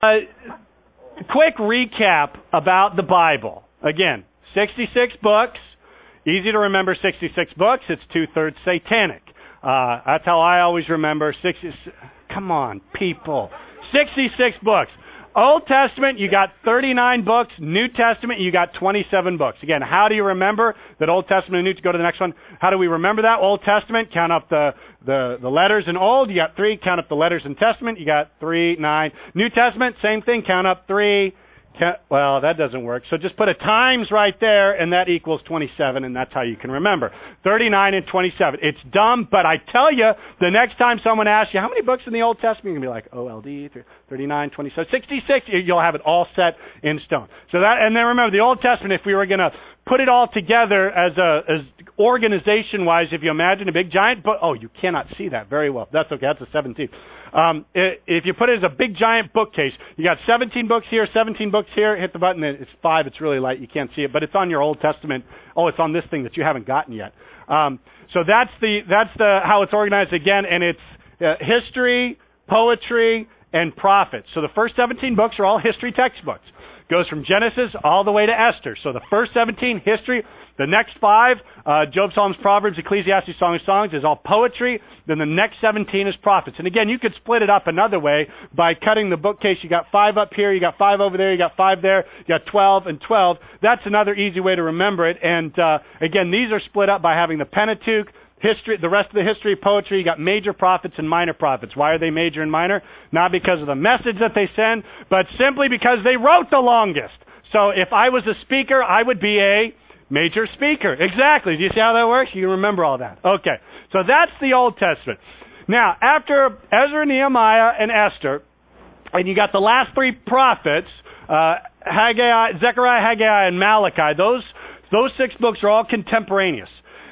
Quick recap about the Bible. Again, 66 books. Easy to remember 66 books. It's 2/3 satanic. That's how I always remember 60. Come on, people. 66 books. Old Testament, you got 39 books. New Testament, you got 27 books. Again, how do you remember that Old Testament and New? To go to the next one. How do we remember that? Old Testament, count up the letters in Old. You got 3. Count up the letters in Testament. You got 3, 9. New Testament, same thing. Count up 3. Well, that doesn't work. So just put a times right there, and that equals 27, and that's how you can remember. 39 and 27. It's dumb, but I tell you, the next time someone asks you, how many books in the Old Testament? You're going to be like, OLD, 39, 27, 66. You'll have it all set in stone. So that, and then remember, the Old Testament, if we were going to put it all together as organization-wise, if you imagine a big giant book, you cannot see that very well. That's okay. That's a 17. If you put it as a big giant bookcase, you got 17 books here, 17 books here. Hit the button. It's 5. It's really light. You can't see it, but it's on your Old Testament. It's on this thing that you haven't gotten yet. So that's the how it's organized again, and it's history, poetry, and prophets. So the first 17 books are all history textbooks. Goes from Genesis all the way to Esther. So the first 17, history. The next 5, Job, Psalms, Proverbs, Ecclesiastes, Song of Songs, is all poetry. Then the next 17 is prophets. And again, you could split it up another way by cutting the bookcase. You got 5 up here, you got 5 over there, you got 5 there, you got 12 and 12. That's another easy way to remember it. And again, these are split up by having the Pentateuch, history, the rest of the history, poetry. You got major prophets and minor prophets. Why are they major and minor? Not because of the message that they send, but simply because they wrote the longest. So if I was a speaker, I would be a major speaker. Exactly. Do you see how that works? You remember all that. Okay. So that's the Old Testament. Now, after Ezra, Nehemiah, and Esther, and you got the last 3 prophets, Zechariah, Haggai, and Malachi, those 6 books are all contemporaneous.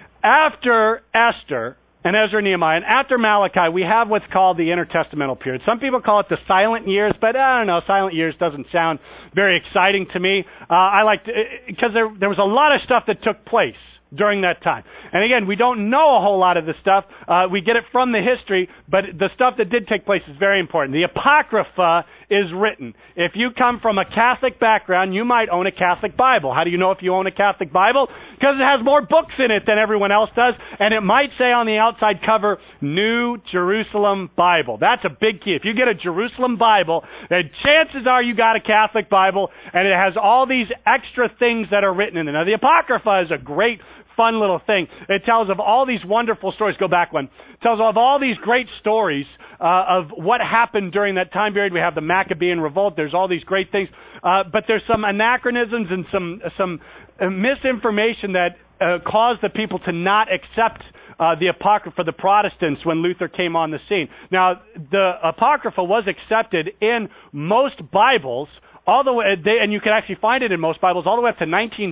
After Esther and Ezra and Nehemiah, and after Malachi, we have what's called the intertestamental period. Some people call it the silent years, but I don't know, silent years doesn't sound very exciting to me. I like to, because there was a lot of stuff that took place during that time. And again, we don't know a whole lot of the stuff. We get it from the history, but the stuff that did take place is very important. The Apocrypha is written. If you come from a Catholic background, you might own a Catholic Bible. How do you know if you own a Catholic Bible? Because it has more books in it than everyone else does, and it might say on the outside cover, New Jerusalem Bible. That's a big key. If you get a Jerusalem Bible, then chances are you got a Catholic Bible, and it has all these extra things that are written in it. Now, the Apocrypha is a great fun little thing. It tells of all these wonderful stories. Go back one. It tells of all these great stories of what happened during that time period. We have the Maccabean revolt. There's all these great things. But there's some anachronisms and some misinformation that caused the people to not accept the Apocrypha, the Protestants, when Luther came on the scene. Now, the Apocrypha was accepted in most Bibles, all the way, and you can actually find it in most Bibles all the way up to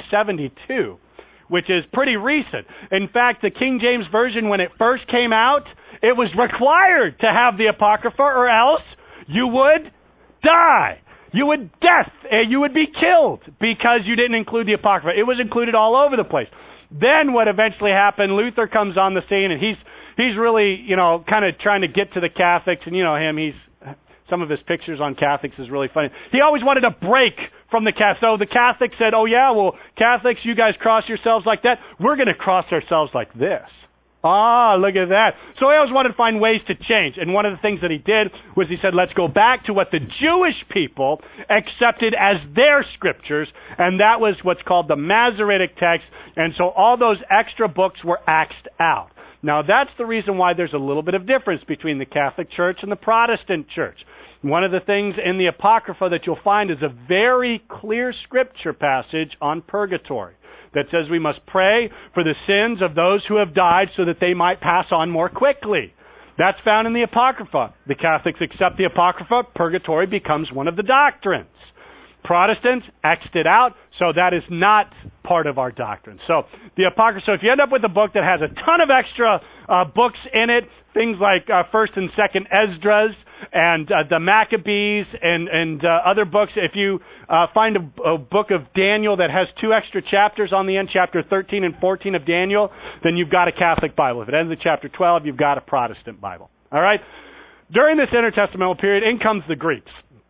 1972. Which is pretty recent. In fact, the King James Version, when it first came out, it was required to have the Apocrypha, or else you would die. You would be killed because you didn't include the Apocrypha. It was included all over the place. Then what eventually happened, Luther comes on the scene, and he's really, kind of trying to get to the Catholics, and him, some of his pictures on Catholics is really funny. He always wanted a break from the Catholics. So the Catholics said, Catholics, you guys cross yourselves like that. We're going to cross ourselves like this. Look at that. So he always wanted to find ways to change. And one of the things that he did was he said, let's go back to what the Jewish people accepted as their scriptures. And that was what's called the Masoretic text. And so all those extra books were axed out. Now, that's the reason why there's a little bit of difference between the Catholic Church and the Protestant Church. One of the things in the Apocrypha that you'll find is a very clear scripture passage on purgatory that says we must pray for the sins of those who have died so that they might pass on more quickly. That's found in the Apocrypha. The Catholics accept the Apocrypha. Purgatory becomes one of the doctrines. Protestants X'd it out, so that is not part of our doctrine. So the Apocrypha. So if you end up with a book that has a ton of extra books in it, things like First and Second Esdras and the Maccabees and other books. If you find a book of Daniel that has 2 extra chapters on the end, chapter 13 and 14 of Daniel, then you've got a Catholic Bible. If it ends at chapter 12, you've got a Protestant Bible. All right? During this intertestamental period, in comes the Greeks.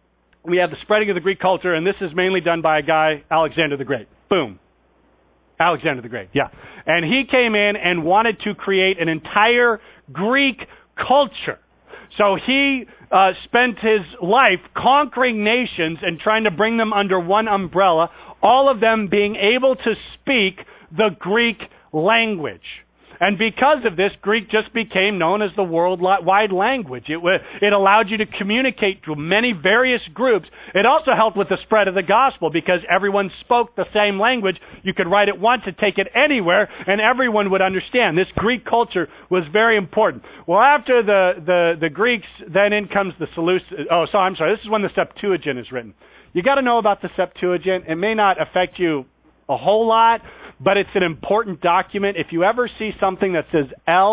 we have the spreading of the Greek culture, and this is mainly done by a guy, Alexander the Great. Boom. Alexander the Great, yeah. And he came in and wanted to create an entire Greek culture. So he spent his life conquering nations and trying to bring them under one umbrella, all of them being able to speak the Greek language. And because of this, Greek just became known as the worldwide language. It allowed you to communicate to many various groups. It also helped with the spread of the gospel because everyone spoke the same language. You could write it once and take it anywhere, and everyone would understand. This Greek culture was very important. Well, after the Greeks, then in comes the Seleucids. Oh, so I'm sorry. This is when the Septuagint is written. You got to know about the Septuagint. It may not affect you a whole lot, but it's an important document. If you ever see something that says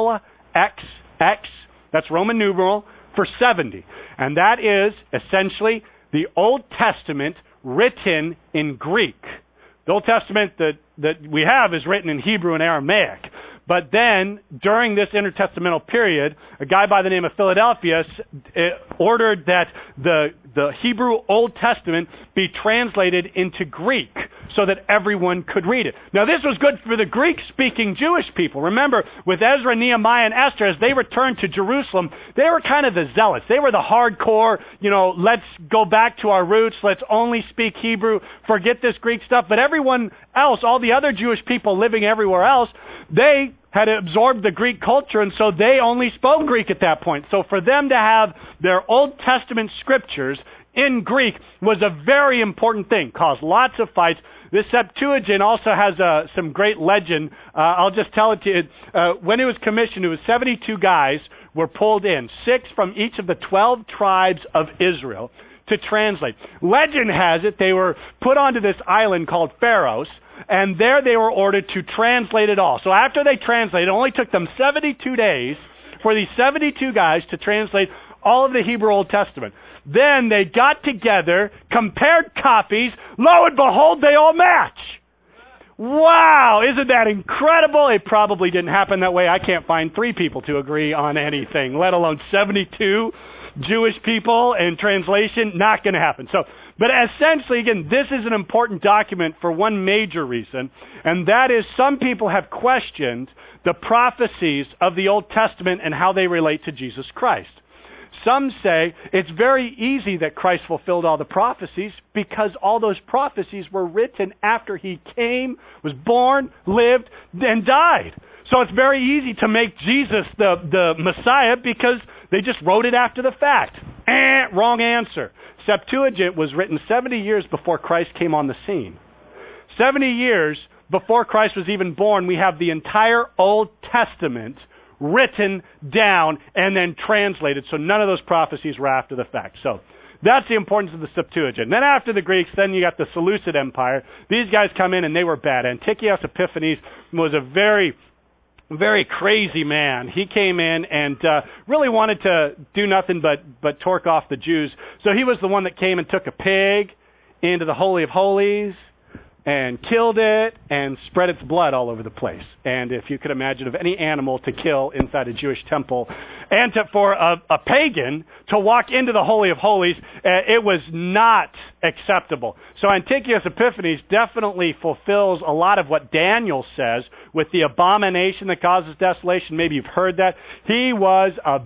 LXX, that's Roman numeral for 70. And that is essentially the Old Testament written in Greek. The Old Testament that we have is written in Hebrew and Aramaic. But then, during this intertestamental period, a guy by the name of Philadelphus ordered that the Hebrew Old Testament be translated into Greek so that everyone could read it. Now, this was good for the Greek-speaking Jewish people. Remember, with Ezra, Nehemiah, and Esther, as they returned to Jerusalem, they were kind of the zealots. They were the hardcore, let's go back to our roots, let's only speak Hebrew, forget this Greek stuff. But everyone else, all the other Jewish people living everywhere else, they had absorbed the Greek culture, and so they only spoke Greek at that point. So for them to have their Old Testament scriptures in Greek was a very important thing, caused lots of fights. This Septuagint also has some great legend. I'll just tell it to you. When it was commissioned, it was 72 guys were pulled in, 6 from each of the 12 tribes of Israel, to translate. Legend has it they were put onto this island called Pharos, and there they were ordered to translate it all. So after they translated, it only took them 72 days for these 72 guys to translate all of the Hebrew Old Testament. Then they got together, compared copies. Lo and behold, they all match. Wow, isn't that incredible? It probably didn't happen that way. I can't find 3 people to agree on anything, let alone 72 Jewish people in translation. Not going to happen. But essentially, again, this is an important document for one major reason, and that is some people have questioned the prophecies of the Old Testament and how they relate to Jesus Christ. Some say it's very easy that Christ fulfilled all the prophecies because all those prophecies were written after he came, was born, lived, and died. So it's very easy to make Jesus the Messiah because they just wrote it after the fact. Wrong answer. Septuagint was written 70 years before Christ came on the scene. 70 years before Christ was even born, we have the entire Old Testament written down and then translated. So none of those prophecies were after the fact. So that's the importance of the Septuagint. Then after the Greeks, then you got the Seleucid Empire. These guys come in and they were bad. Antiochus Epiphanes was a very crazy man. He came in and really wanted to do nothing but torque off the Jews. So he was the one that came and took a pig into the Holy of Holies and killed it and spread its blood all over the place. And if you could imagine of any animal to kill inside a Jewish temple and for a pagan to walk into the Holy of Holies, it was not acceptable. So Antiochus Epiphanes definitely fulfills a lot of what Daniel says with the abomination that causes desolation. Maybe you've heard that. He was a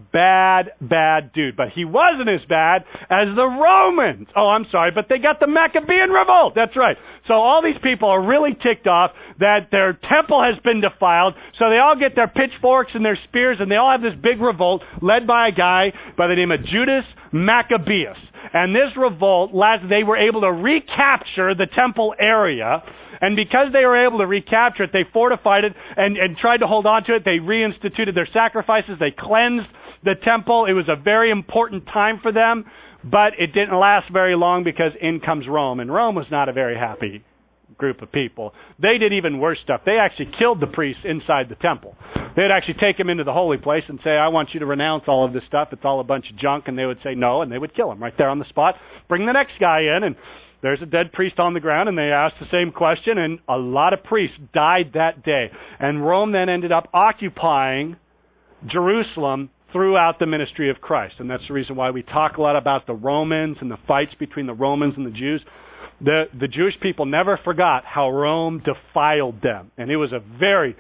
bad dude, but he wasn't as bad as the Romans. Oh, I'm sorry, but they got the Maccabean revolt. That's right. So all these people are really ticked off that their temple has been defiled, so they all get their pitchforks and their spears, and they all have this big revolt led by a guy by the name of Judas Maccabeus. And this revolt, they were able to recapture the temple area, and because they were able to recapture it, they fortified it and tried to hold on to it. They reinstituted their sacrifices. They cleansed the temple. It was a very important time for them, but it didn't last very long because in comes Rome, and Rome was not a very happy group of people. They did even worse stuff. They actually killed the priests inside the temple. They'd actually take them into the holy place and say, I want you to renounce all of this stuff. It's all a bunch of junk. And they would say no, and they would kill him right there on the spot. Bring the next guy in, and there's a dead priest on the ground, and they asked the same question, and a lot of priests died that day. And Rome then ended up occupying Jerusalem throughout the ministry of Christ. And that's the reason why we talk a lot about the Romans and the fights between the Romans and the Jews. The Jewish people never forgot how Rome defiled them, and it was a very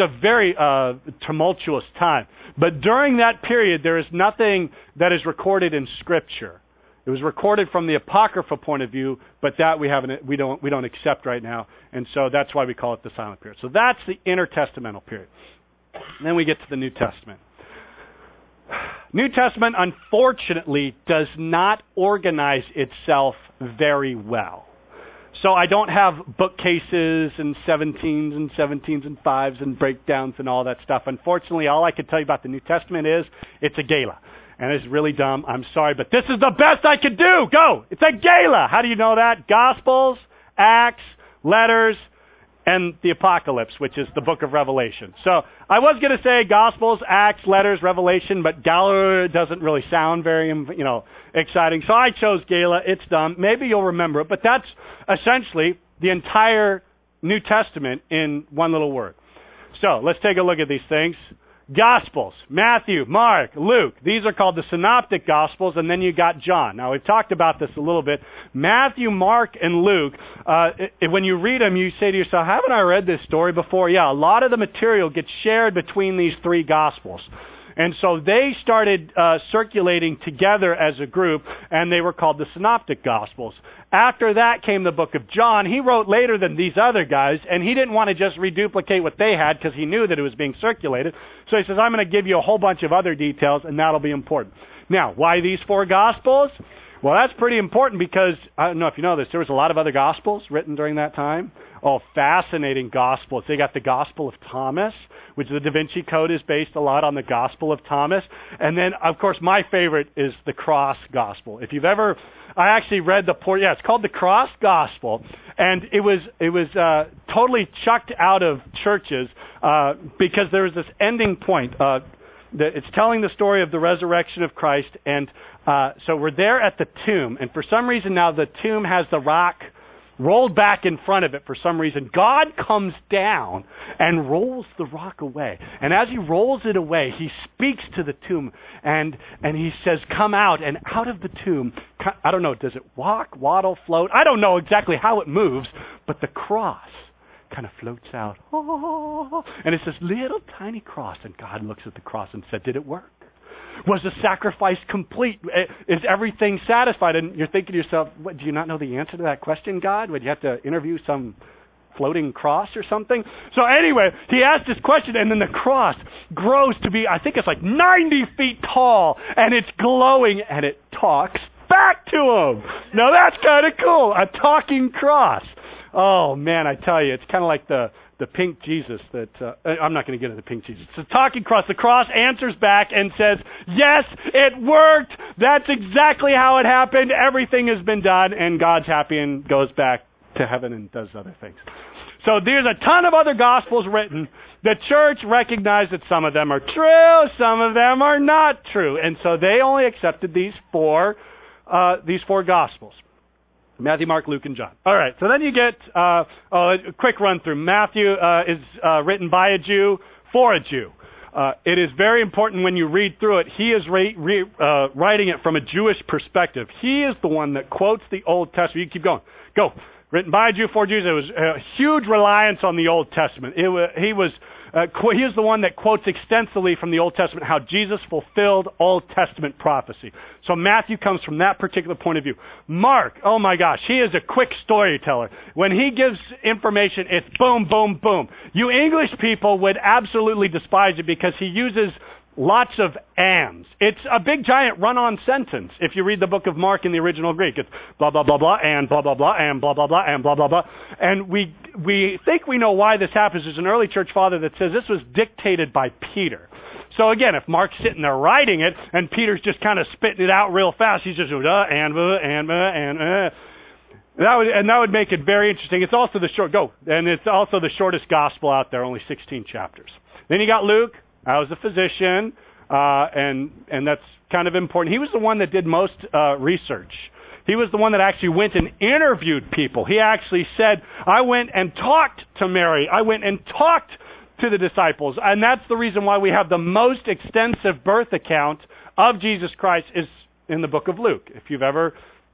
tumultuous time. But during that period, there is nothing that is recorded in Scripture. It was recorded from the Apocrypha point of view, but that we don't accept right now, and so that's why we call it the silent period. So that's the intertestamental period. And then we get to the New Testament. New Testament, unfortunately, does not organize itself very well. So I don't have bookcases and 17s and 17s and 5s and breakdowns and all that stuff. Unfortunately, all I can tell you about the New Testament is it's a gala. And it's really dumb. I'm sorry, but this is the best I could do. Go! It's a gala. How do you know that? Gospels, Acts, letters, and the Apocalypse, which is the book of Revelation. So I was going to say Gospels, Acts, letters, Revelation, but gala doesn't really sound very, exciting. So I chose gala. It's dumb. Maybe you'll remember it, but that's essentially the entire New Testament in one little word. So let's take a look at these things. Gospels, Matthew, Mark, Luke. These are called the Synoptic Gospels, and then you got John. Now, we've talked about this a little bit. Matthew, Mark, and Luke, when you read them, you say to yourself, haven't I read this story before? Yeah, a lot of the material gets shared between these three Gospels. And so they started circulating together as a group, and they were called the Synoptic Gospels. After that came the book of John. He wrote later than these other guys, and he didn't want to just reduplicate what they had because he knew that it was being circulated. So he says, I'm going to give you a whole bunch of other details, and that'll be important. Now, why these four Gospels? Well, that's pretty important because, I don't know if you know this, there was a lot of other Gospels written during that time. Oh, fascinating Gospels. They got the Gospel of Thomas, which the Da Vinci Code is based a lot on the Gospel of Thomas. And then, of course, my favorite is the Cross Gospel. If you've ever, I actually read it's called the Cross Gospel. And it was totally chucked out of churches because there was this ending point. It's telling the story of the resurrection of Christ. And so we're there at the tomb. And for some reason now the tomb has the rock rolled back in front of it for some reason. God comes down and rolls the rock away. And as he rolls it away, he speaks to the tomb and he says, come out. And out of the tomb, I don't know, does it walk, waddle, float? I don't know exactly how it moves, but the cross kind of floats out. And it's this little tiny cross. And God looks at the cross and said, did it work? Was the sacrifice complete? Is everything satisfied? And you're thinking to yourself, what, do you not know the answer to that question, God? Would you have to interview some floating cross or something? So anyway, he asked this question, and then the cross grows to be, I think it's like 90 feet tall, and it's glowing, and it talks back to him. Now that's kind of cool, a talking cross. Oh, man, I tell you, it's kind of like the pink Jesus that, I'm not going to get into the pink Jesus. It's a talking cross. The cross answers back and says, yes, it worked. That's exactly how it happened. Everything has been done, and God's happy and goes back to heaven and does other things. So there's a ton of other Gospels written. The church recognized that some of them are true, some of them are not true. And so they only accepted these four Gospels. Matthew, Mark, Luke, and John. All right, so then you get a quick run through. Matthew is written by a Jew for a Jew. It is very important when you read through it. He is writing it from a Jewish perspective. He is the one that quotes the Old Testament. You keep going. Go. Written by a Jew for Jews. It was a huge reliance on the Old Testament. He is the one that quotes extensively from the Old Testament how Jesus fulfilled Old Testament prophecy. So Matthew comes from that particular point of view. Mark, oh my gosh, he is a quick storyteller. When he gives information, it's boom, boom, boom. You English people would absolutely despise it because he uses lots of ands. It's a big giant run-on sentence. If you read the book of Mark in the original Greek, it's blah, blah, blah, blah, and blah, blah, blah, and blah, blah, blah, and blah, blah, blah. And we think we know why this happens. There's an early church father that says this was dictated by Peter. So again, if Mark's sitting there writing it, and Peter's just kind of spitting it out real fast, he's just, and that would make it very interesting. It's also it's also the shortest gospel out there, only 16 chapters. Then you got Luke. I was a physician, and that's kind of important. He was the one that did most research. He was the one that actually went and interviewed people. He actually said, I went and talked to Mary. I went and talked to the disciples. And that's the reason why we have the most extensive birth account of Jesus Christ is in the book of Luke. If you've ever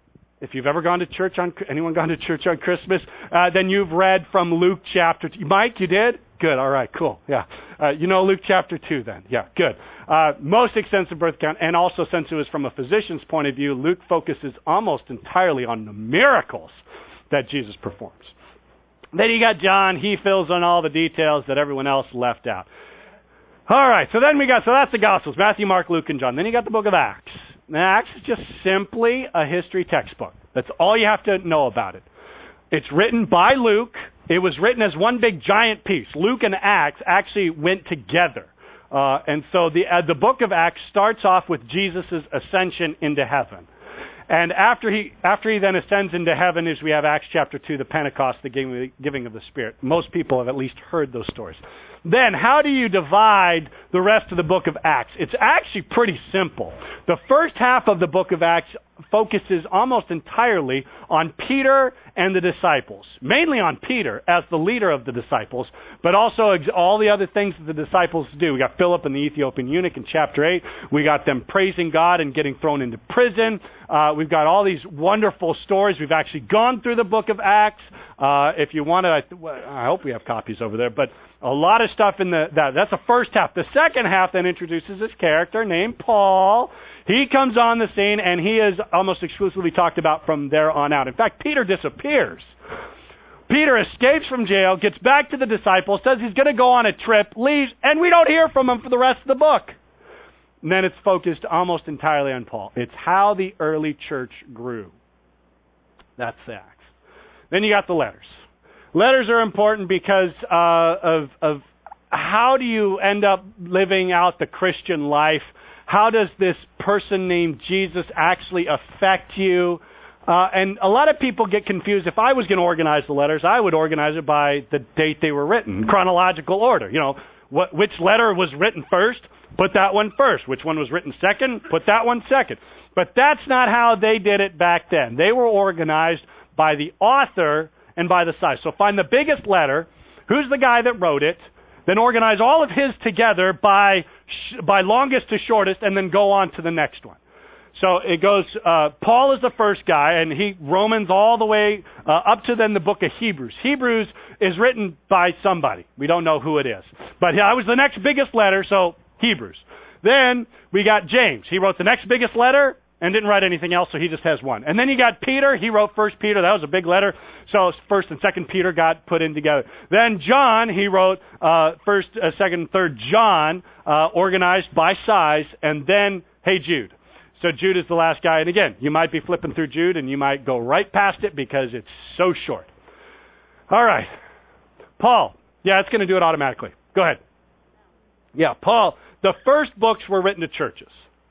gone to church anyone gone to church on Christmas, then you've read from Luke chapter 2. Mike, you did? Good. All right, cool. Yeah. You know Luke chapter 2 then. Yeah, good. Most extensive birth account, and also since it was from a physician's point of view, Luke focuses almost entirely on the miracles that Jesus performs. Then you got John. He fills in all the details that everyone else left out. All right, so that's the Gospels, Matthew, Mark, Luke, and John. Then you got the book of Acts. Now, Acts is just simply a history textbook. That's all you have to know about it. It's written by Luke. It was written as one big giant piece. Luke and Acts actually went together. And so the book of Acts starts off with Jesus' ascension into heaven. And after he then ascends into heaven, is we have Acts chapter 2, the Pentecost, the giving of the Spirit. Most people have at least heard those stories. Then, how do you divide the rest of the book of Acts? It's actually pretty simple. The first half of the book of Acts focuses almost entirely on Peter and the disciples. Mainly on Peter as the leader of the disciples, but also all the other things that the disciples do. We got Philip and the Ethiopian eunuch in chapter 8. We got them praising God and getting thrown into prison. We've got all these wonderful stories. We've actually gone through the book of Acts. If you want to, I hope we have copies over there, but a lot of stuff in that's the first half. The second half then introduces this character named Paul. He comes on the scene, and he is almost exclusively talked about from there on out. In fact, Peter disappears. Peter escapes from jail, gets back to the disciples, says he's going to go on a trip, leaves, and we don't hear from him for the rest of the book. And then it's focused almost entirely on Paul. It's how the early church grew. That's the Acts. Then you got the letters. Letters are important because of how do you end up living out the Christian life? How does this person named Jesus actually affect you? And a lot of people get confused. If I was going to organize the letters, I would organize it by the date they were written, chronological order. You know, which letter was written first? Put that one first. Which one was written second? Put that one second. But that's not how they did it back then. They were organized by the author and by the size. So find the biggest letter, who's the guy that wrote it, then organize all of his together by longest to shortest, and then go on to the next one. So it goes, Paul is the first guy, and Romans all the way up to then the book of Hebrews. Hebrews is written by somebody. We don't know who it is. But that was the next biggest letter, so Hebrews. Then we got James. He wrote the next biggest letter and didn't write anything else, so he just has one. And then you got Peter. He wrote 1 Peter. That was a big letter. So 1 and 2 Peter got put in together. Then John, he wrote 1, 2, and 3 John, organized by size. And then, hey, Jude. So Jude is the last guy. And again, you might be flipping through Jude, and you might go right past it because it's so short. All right. Paul. Yeah, it's going to do it automatically. Go ahead. Yeah, Paul. The first books were written to churches.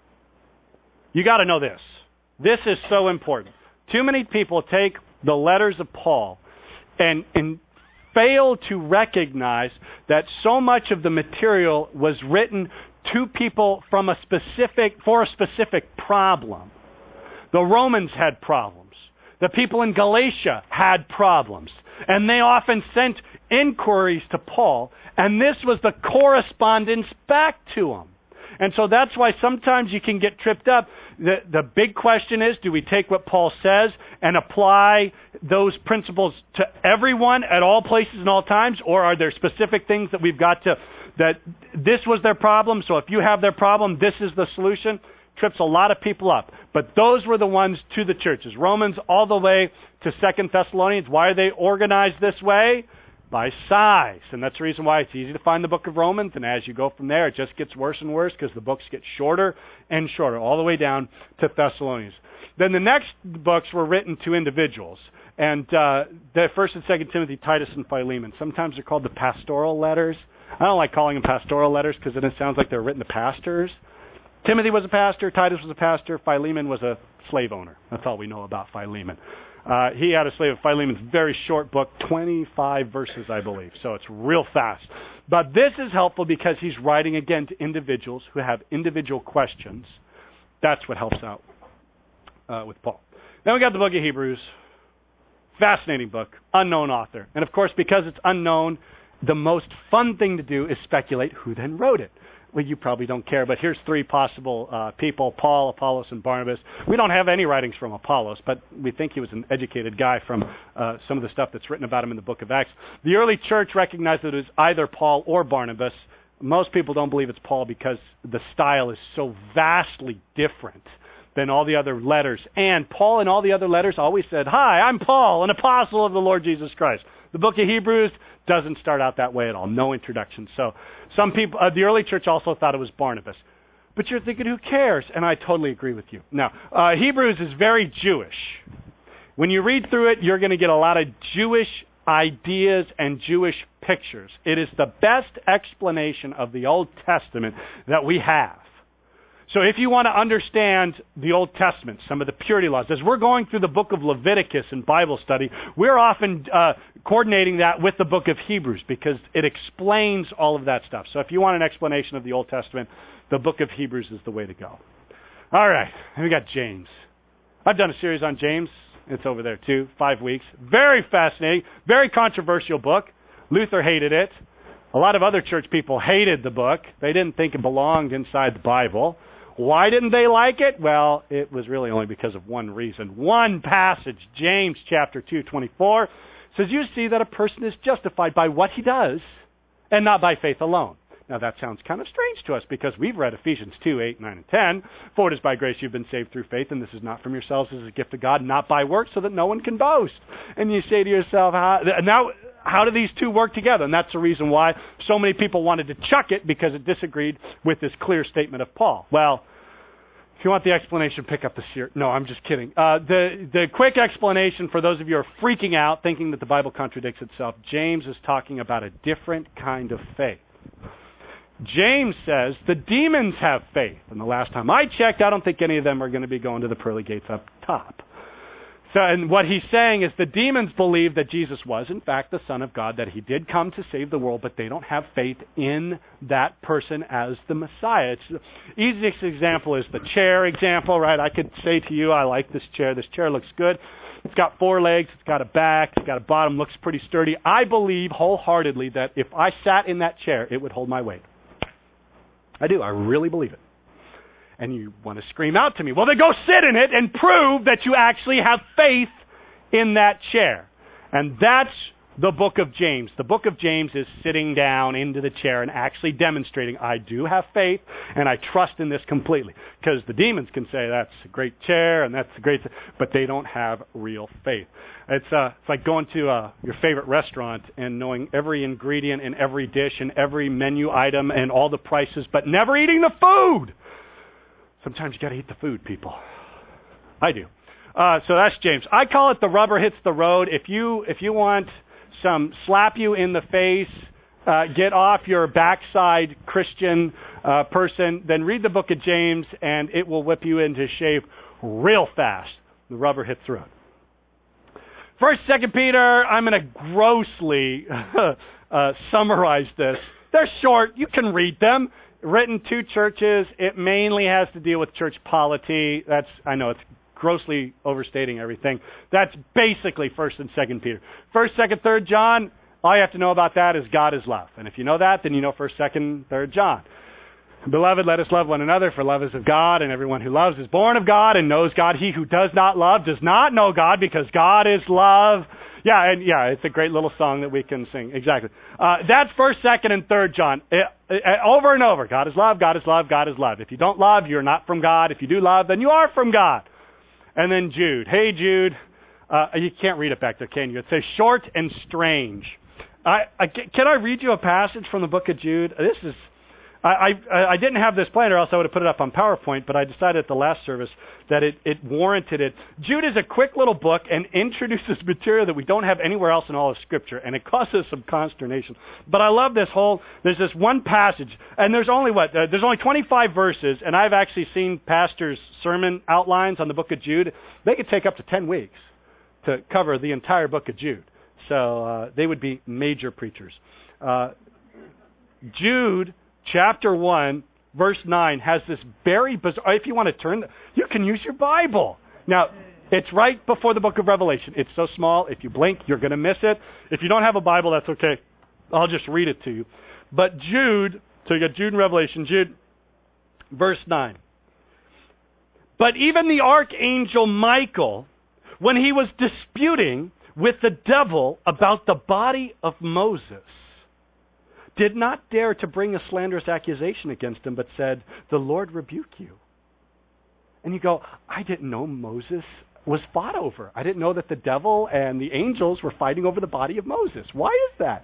You got to know this. This is so important. Too many people take the letters of Paul and fail to recognize that so much of the material was written to people for a specific problem. The Romans had problems. The people in Galatia had problems. And they often sent inquiries to Paul, and this was the correspondence back to them. And so that's why sometimes you can get tripped up. The big question is, do we take what Paul says and apply those principles to everyone at all places and all times? Or are there specific things that we've got to, that this was their problem, so if you have their problem, this is the solution? Trips a lot of people up. But those were the ones to the churches. Romans all the way to 2 Thessalonians. Why are they organized this way? By size. And that's the reason why it's easy to find the book of Romans. And as you go from there, it just gets worse and worse because the books get shorter and shorter, all the way down to Thessalonians. Then the next books were written to individuals. And the 1 and 2 Timothy, Titus, and Philemon. Sometimes they're called the pastoral letters. I don't like calling them pastoral letters because then it sounds like they're written to pastors. Timothy was a pastor. Titus was a pastor. Philemon was a slave owner. That's all we know about Philemon. He had a slave. Philemon's very short book, 25 verses, I believe. So it's real fast. But this is helpful because he's writing, again, to individuals who have individual questions. That's what helps out with Paul. Then we got the book of Hebrews. Fascinating book. Unknown author. And, of course, because it's unknown, the most fun thing to do is speculate who then wrote it. Well, you probably don't care, but here's three possible people: Paul, Apollos, and Barnabas. We don't have any writings from Apollos, but we think he was an educated guy from some of the stuff that's written about him in the book of Acts. The early church recognized that it was either Paul or Barnabas. Most people don't believe it's Paul because the style is so vastly different than all the other letters. And Paul in all the other letters always said, "Hi, I'm Paul, an apostle of the Lord Jesus Christ." The book of Hebrews doesn't start out that way at all. No introduction. So some people, the early church also thought it was Barnabas. But you're thinking, who cares? And I totally agree with you. Now, Hebrews is very Jewish. When you read through it, you're going to get a lot of Jewish ideas and Jewish pictures. It is the best explanation of the Old Testament that we have. So if you want to understand the Old Testament, some of the purity laws, as we're going through the book of Leviticus in Bible study, we're often coordinating that with the book of Hebrews because it explains all of that stuff. So if you want an explanation of the Old Testament, the book of Hebrews is the way to go. All right, and we got James. I've done a series on James. It's over there too, 5 weeks. Very fascinating, very controversial book. Luther hated it. A lot of other church people hated the book. They didn't think it belonged inside the Bible. Why didn't they like it? Well, it was really only because of one reason. One passage, James chapter 2:24, says, "You see that a person is justified by what he does and not by faith alone." Now, that sounds kind of strange to us because we've read Ephesians 2:8, 9, and 10. "For it is by grace you've been saved through faith, and this is not from yourselves, as a gift of God, not by works, so that no one can boast." And you say to yourself, how do these two work together? And that's the reason why so many people wanted to chuck it, because it disagreed with this clear statement of Paul. Well, if you want the explanation, pick up the series. No, I'm just kidding. The quick explanation for those of you who are freaking out, thinking that the Bible contradicts itself, James is talking about a different kind of faith. James says the demons have faith. And the last time I checked, I don't think any of them are going to be going to the pearly gates up top. So, and what he's saying is the demons believe that Jesus was, in fact, the Son of God, that he did come to save the world, but they don't have faith in that person as the Messiah. The easiest example is the chair example, right? I could say to you, I like this chair. This chair looks good. It's got 4 legs. It's got a back. It's got a bottom. Looks pretty sturdy. I believe wholeheartedly that if I sat in that chair, it would hold my weight. I do. I really believe it. And you want to scream out to me, well, then go sit in it and prove that you actually have faith in that chair. And that's the book of James. The book of James is sitting down into the chair and actually demonstrating, I do have faith and I trust in this completely. Because the demons can say that's a great chair and that's a great, but they don't have real faith. It's like going to your favorite restaurant and knowing every ingredient in every dish and every menu item and all the prices, but never eating the food. Sometimes you got to eat the food, people. I do. So that's James. I call it the rubber hits the road. If you want some slap you in the face, get off your backside Christian person, then read the book of James, and it will whip you into shape real fast. The rubber hits the road. 1st, 2nd Peter, I'm going to grossly summarize this. They're short. You can read them. Written to churches. It mainly has to deal with church polity. I know it's grossly overstating everything. That's basically 1st and 2nd Peter. 1st, 2nd, 3rd John, all you have to know about that is God is love. And if you know that, then you know 1st, 2nd, 3rd John. Beloved, let us love one another, for love is of God, and everyone who loves is born of God and knows God. He who does not love does not know God, because God is love. Yeah, it's a great little song that we can sing. Exactly. That's 1st, 2nd, and 3rd John. Over and over. God is love, God is love, God is love. If you don't love, you're not from God. If you do love, then you are from God. And then Jude. Hey, Jude. You can't read it back there, can you? It says short and strange. Can I read you a passage from the book of Jude? This is... I didn't have this planned, or else I would have put it up on PowerPoint, but I decided at the last service that it warranted it. Jude is a quick little book and introduces material that we don't have anywhere else in all of Scripture, and it causes some consternation. But I love there's this one passage, and there's only 25 verses, and I've actually seen pastors' sermon outlines on the book of Jude. They could take up to 10 weeks to cover the entire book of Jude. So they would be major preachers. Jude... Chapter 1, verse 9 has this very bizarre... If you want to turn... You can use your Bible. Now, it's right before the book of Revelation. It's so small, if you blink, you're going to miss it. If you don't have a Bible, that's okay. I'll just read it to you. But Jude, so you got Jude and Revelation, Jude, verse 9. But even the archangel Michael, when he was disputing with the devil about the body of Moses, did not dare to bring a slanderous accusation against him, but said, "The Lord rebuke you." And you go, I didn't know Moses was fought over. I didn't know that the devil and the angels were fighting over the body of Moses. Why is that?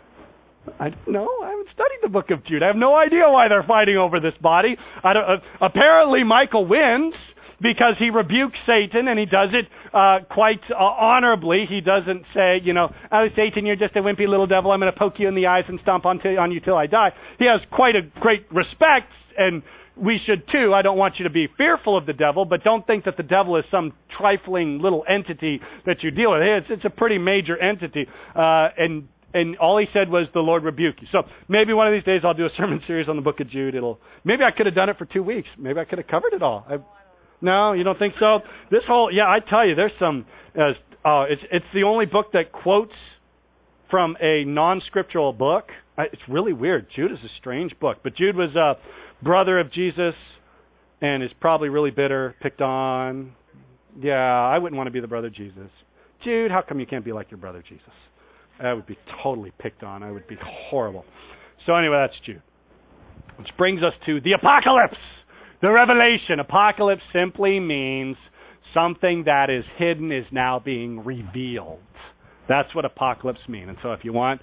I don't know. I haven't studied the book of Jude. I have no idea why they're fighting over this body. Apparently, Michael wins because he rebukes Satan, and he does it quite honorably. He doesn't say, "Oh, Satan, you're just a wimpy little devil. I'm going to poke you in the eyes and stomp on you till I die." He has quite a great respect, and we should too. I don't want you to be fearful of the devil, but don't think that the devil is some trifling little entity that you deal with. It's a pretty major entity, and all he said was, "The Lord rebuke you." So maybe one of these days I'll do a sermon series on the book of Jude. Maybe I could have done it for 2 weeks. Maybe I could have covered it all. No, you don't think so? I tell you, there's some. It's the only book that quotes from a non-scriptural book. It's really weird. Jude is a strange book, but Jude was a brother of Jesus, and is probably really bitter, picked on. Yeah, I wouldn't want to be the brother of Jesus. Jude, how come you can't be like your brother Jesus? I would be totally picked on. I would be horrible. So anyway, that's Jude. Which brings us to the apocalypse, the revelation. Apocalypse simply means something that is hidden is now being revealed. That's what apocalypse means. And so if you want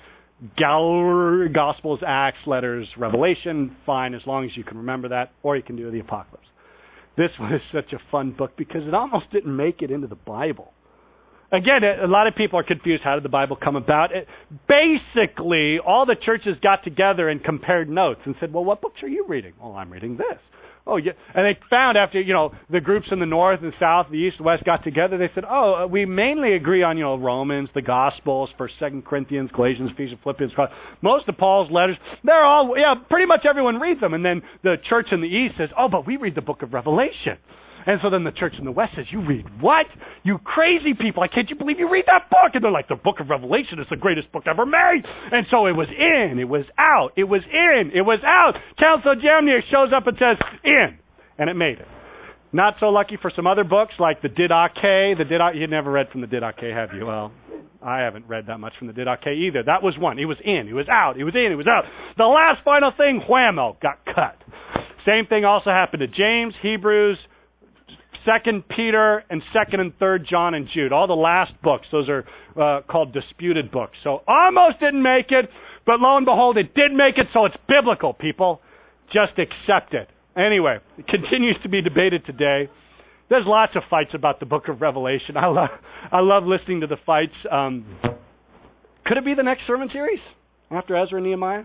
Gospels, Acts, letters, Revelation, fine, as long as you can remember that, or you can do the apocalypse. This one is such a fun book because it almost didn't make it into the Bible. Again, a lot of people are confused. How did the Bible come about? Basically, all the churches got together and compared notes and said, "Well, what books are you reading?" "Well, I'm reading this." "Oh, yeah." And they found after, the groups in the north and south, the east and west got together, they said, "Oh, we mainly agree on, Romans, the Gospels, 1st, 2nd Corinthians, Galatians, Ephesians, Philippians, most of Paul's letters. They're all, pretty much everyone reads them." And then the church in the east says, "Oh, but we read the book of Revelation." And so then the church in the west says, "You read what? You crazy people. Can't you believe you read that book?" And they're like, "The book of Revelation is the greatest book ever made." And so it was in, it was out, it was in, it was out. Council of Germany shows up and says, "In." And it made it. Not so lucky for some other books like the Didache. You never read from the Didache, have you? Well, I haven't read that much from the Didache either. That was one. It was in, it was out, it was in, it was out. The last final thing, whammo, got cut. Same thing also happened to James, Hebrews, 2nd Peter, and 2nd and 3rd John and Jude. All the last books, those are called disputed books. So almost didn't make it, but lo and behold, it did make it, so it's biblical, people. Just accept it. Anyway, it continues to be debated today. There's lots of fights about the book of Revelation. I love listening to the fights. Could it be the next sermon series after Ezra and Nehemiah?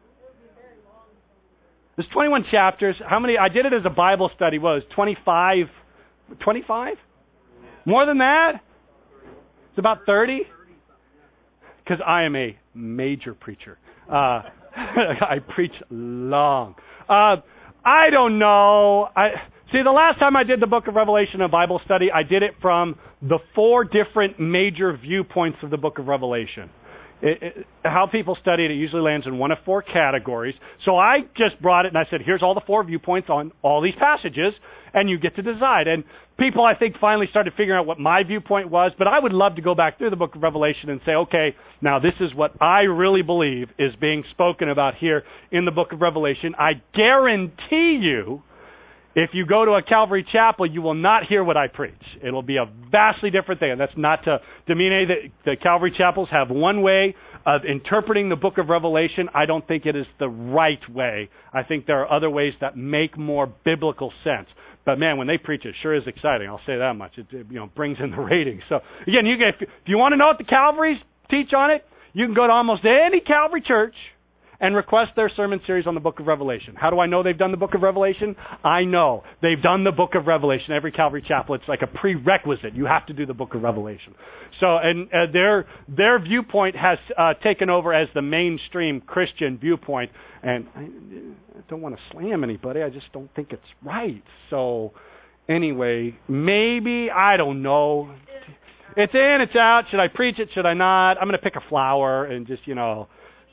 There's 21 chapters. How many? I did it as a Bible study. What was 25? 25? More than that? It's about 30? Because I am a major preacher. I preach long. I don't know. See, the last time I did the book of Revelation in a Bible study, I did it from the 4 different major viewpoints of the book of Revelation. How people study it usually lands in one of 4 categories. So I just brought it and I said, here's all the 4 viewpoints on all these passages, and you get to decide. And people, I think, finally started figuring out what my viewpoint was, but I would love to go back through the book of Revelation and say, okay, now this is what I really believe is being spoken about here in the book of Revelation. I guarantee you, if you go to a Calvary Chapel, you will not hear what I preach. It'll be a vastly different thing. And that's not to demean that the Calvary Chapels have one way of interpreting the book of Revelation. I don't think it is the right way. I think there are other ways that make more biblical sense. But man, when they preach, it sure is exciting. I'll say that much. It brings in the ratings. So again, if you want to know what the Calvaries teach on it, you can go to almost any Calvary church and request their sermon series on the book of Revelation. How do I know they've done the book of Revelation? I know. They've done the book of Revelation. Every Calvary Chapel, it's like a prerequisite. You have to do the book of Revelation. So, and their viewpoint has taken over as the mainstream Christian viewpoint. And I don't want to slam anybody. I just don't think it's right. So, anyway, maybe, I don't know. It's in, it's out. Should I preach it? Should I not? I'm going to pick a flower and just,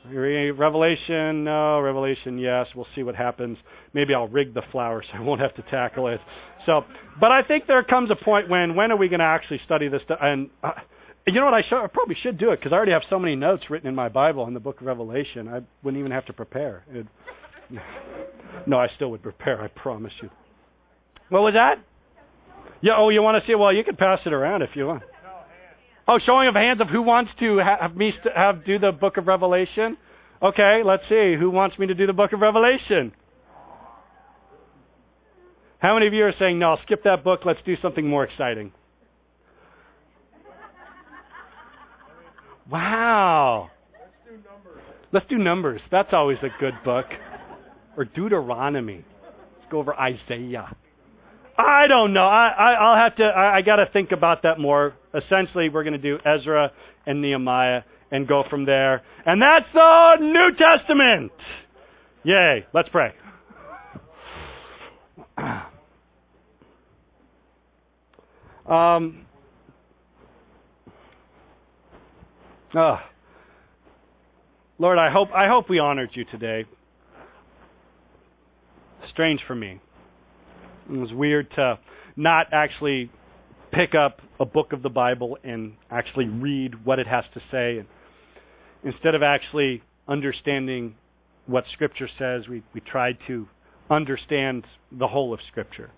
Revelation, no. Revelation, yes. We'll see what happens. Maybe I'll rig the flower so I won't have to tackle it. So, but I think there comes a point when are we going to actually study this? And you know what? I probably should do it because I already have so many notes written in my Bible in the book of Revelation. I wouldn't even have to prepare. No, I still would prepare. I promise you. What was that? Yeah. Oh, you want to see? Well, you can pass it around if you want. Oh, showing of hands of who wants to have me do the book of Revelation. Okay, let's see. Who wants me to do the book of Revelation? How many of you are saying, no, skip that book, let's do something more exciting? Wow. Let's do Numbers. That's always a good book. Or Deuteronomy. Let's go over Isaiah. I don't know. I'll have to. I got to think about that more. Essentially, we're going to do Ezra and Nehemiah and go from there. And that's the New Testament. Yay! Let's pray. Lord, I hope we honored you today. Strange for me. It was weird to not actually pick up a book of the Bible and actually read what it has to say. Instead of actually understanding what Scripture says, we tried to understand the whole of Scripture.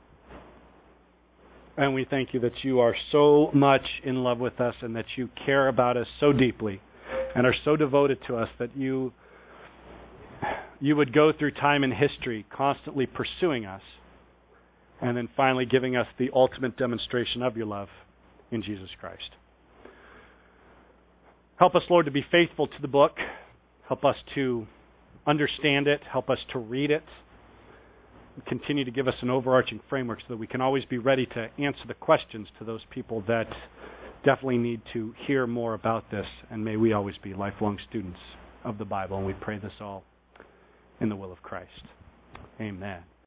And we thank you that you are so much in love with us and that you care about us so deeply and are so devoted to us that you would go through time and history constantly pursuing us and then finally giving us the ultimate demonstration of your love in Jesus Christ. Help us, Lord, to be faithful to the book. Help us to understand it. Help us to read it. Continue to give us an overarching framework so that we can always be ready to answer the questions to those people that definitely need to hear more about this. And may we always be lifelong students of the Bible. And we pray this all in the will of Christ. Amen.